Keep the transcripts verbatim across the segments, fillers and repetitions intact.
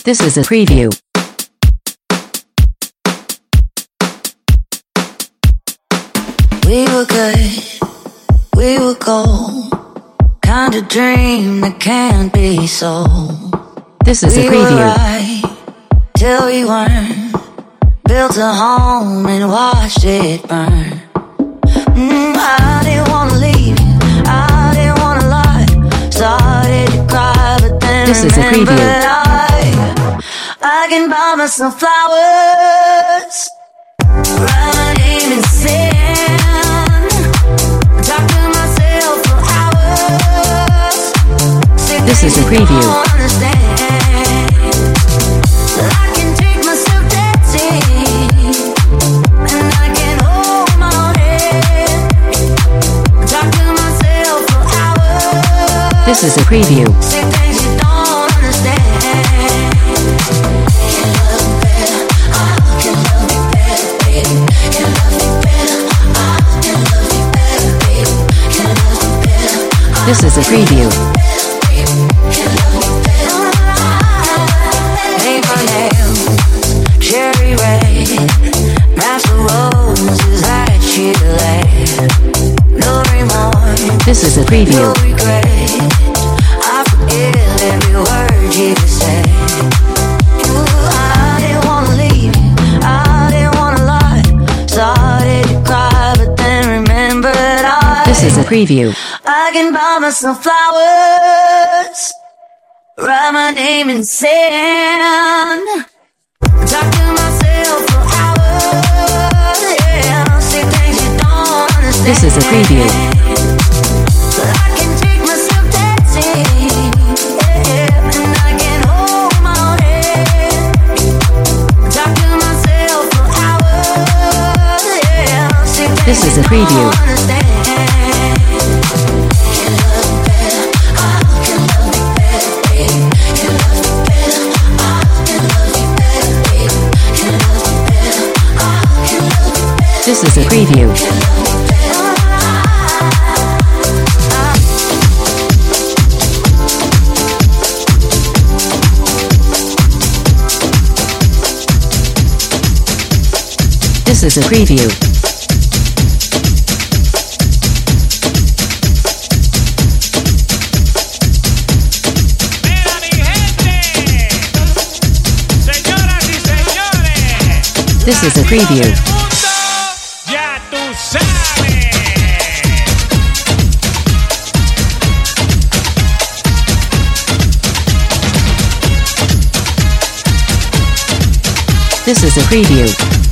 This is a preview. We were good, we were gold, kind of dream that can't be sold. This is we a preview. Were right till we weren't, built a home and watched it burn. Mm, I didn't wanna leave you, I didn't wanna lie, started to cry but then this is a preview. I, I can buy myself flowers, write my name in sand, talk to myself for hours. This is a preview. I can take myself dancing, and I can hold my own head, talk to myself for hours. This is a preview. Say things you don't understand. Can love me better, I can love you better, baby. Can love me better, I can love you better, baby. Can love me better, I This is a preview. can love me better. Paint my nails cherry red, match the roses that she laid. No remorse, This is a preview. no regret. I forgive every word you said. Ooh, I didn't wanna leave you, I didn't wanna lie, started to cry but then remembered I This is a preview. I can buy myself flowers, write my name in sand, talk to myself for hours, yeah, say things you don't understand. This is a preview. I can take myself dancing, yeah, and I can hold my own head, talk to myself for hours, yeah, say things This is a you preview. don't understand. This is a preview. This is a preview. This is a preview. Ya tú sabes. This is a preview.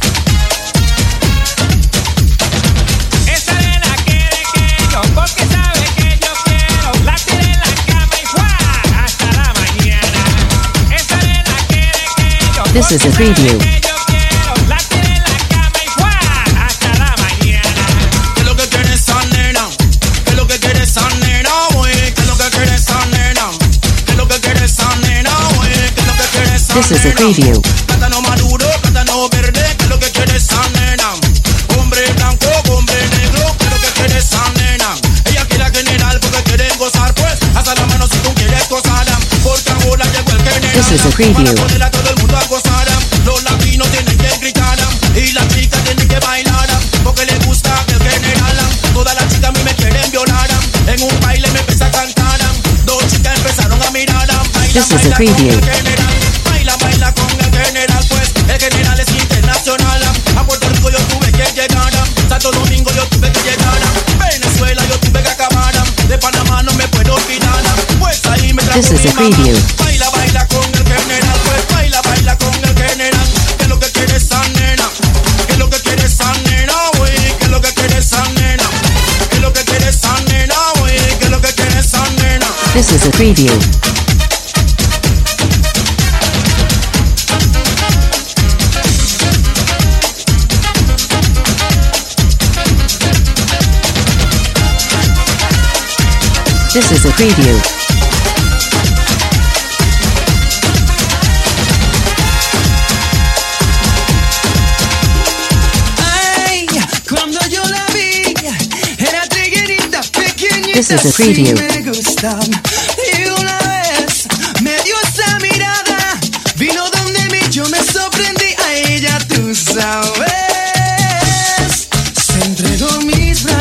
Esa nena quiere que yo, porque sabe que yo quiero. La tiré en la cama y ¡fua! Hasta la mañana. Esa nena quiere que yo, This is a porque preview. sabe que yo quiero. La tiré en la cama y ¡fua! Hasta la mañana. ¿Qué es lo que quiere esa nena? ¿Qué es lo que quiere esa nena, güey? ¿Qué es lo que quiere esa nena? ¿Qué es lo que quiere esa nena, güey? ¿Qué es lo que quiere esa nena? This is a preview. Plátano maduro, plátano verde, ¿qué es lo que quiere esa nena? Hombre blanco, hombre negro, ¿qué es lo que quiere esa nena? Ella quiere a general porque quieren gozar, pues hasta la mano si tú quieres gozar, porque ahora llegó el general. This is a preview. Para poner a todo el mundo a gozar, los latinos tienen que gritar y las chicas tienen que bailar, porque les gusta el general. Todas las chicas a mí me quieren violar, en un baile me empecé a cantar, dos chicas empezaron a mirar. Baila, This is a baila preview. con el general, baila, baila con el general, pues el general es internacional. A Puerto Rico yo tuve que llegar, Santo Domingo yo tuve que llegar, Venezuela yo tuve que acabar, de Panamá no me puedo olvidar, pues ahí me trajo This is mi a mamá. preview. Baila, baila con el general, pues baila, baila con el general. ¿Qué es lo que quiere esa nena? ¿Qué es lo que quiere esa nena, güey? ¿Qué es lo que quiere esa nena? ¿Qué es lo que quiere esa nena, güey? ¿Qué es lo que quiere esa nena? This is a preview. This is a preview. Ay, cuando yo la vi, era triguerita pequeñita. This is a preview. Sí me gusta. Y una vez me dio esa mirada, vi